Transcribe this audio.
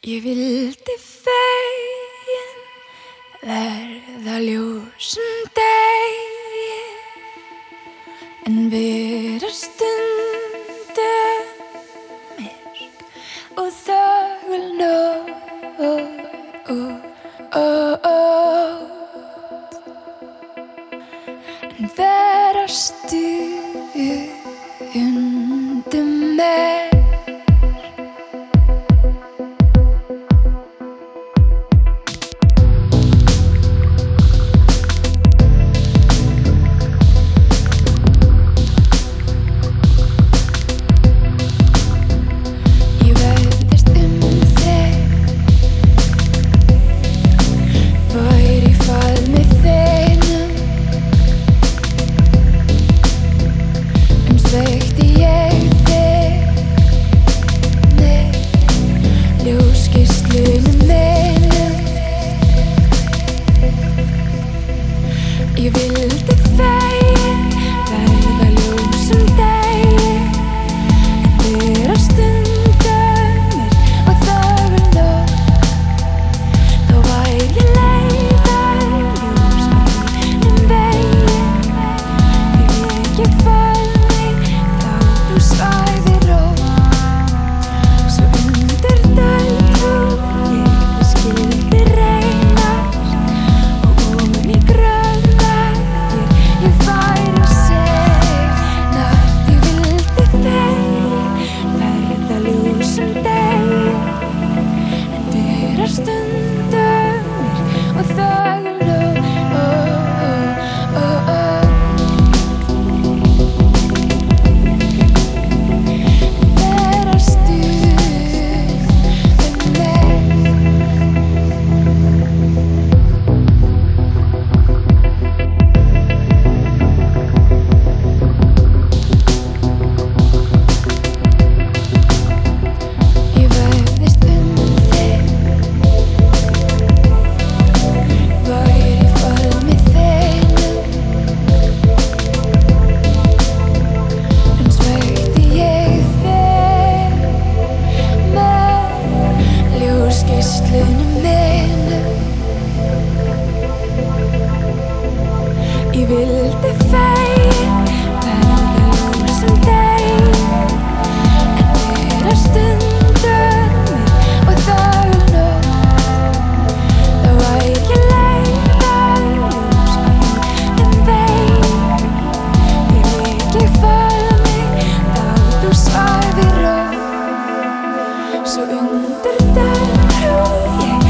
Ég vildi fegin verða ljósum degi en vera stundum myrk og þögul nótt en vera stundum myrk. Ég vildi fegin verða ljósum degi en vera stundum myrk og þögul nótt. Þá væri ég leiðarljós á þínum vegi þegar ég fann þig þá þú svæfir rótt. Svo undirtöld trú ég skyldi reynast og ofan í gröf ég færi að segna. Ég vildi fegin verða ljósum degi en vera stundum myrk og þögul nótt. Vera stundum myrk. Ég vefðist þig, væri í faðmi þínum en sveikti ég þig með ljósgeislunum mínum. Ég vildi fegin verða ljósum degi en vera stundum myrk og þögul nótt. Þá væri ég leiðarljós á þínum vegi þegar ég fann þig þá þú svæfir rótt. Svo undirtöld trú ég